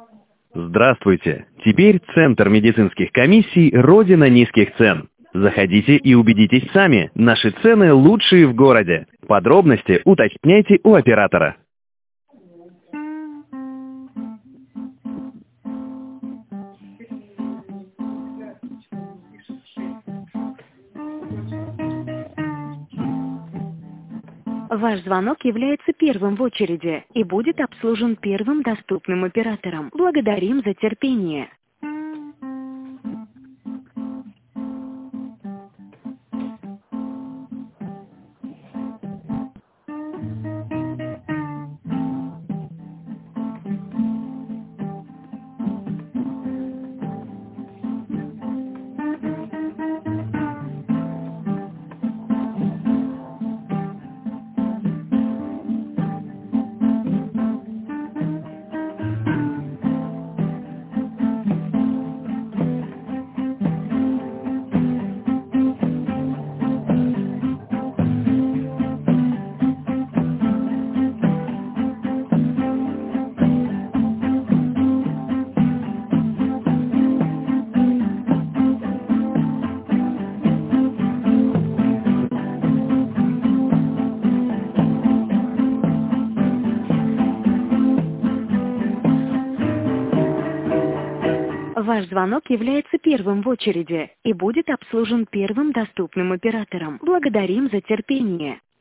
Здравствуйте! Теперь Центр медицинских комиссий – родина низких цен. Заходите и убедитесь сами, наши цены лучшие в городе. Подробности уточняйте у оператора. Ваш звонок является первым в очереди и будет обслужен первым доступным оператором. Благодарим за терпение. Ваш звонок является первым в очереди и будет обслужен первым доступным оператором. Благодарим за терпение.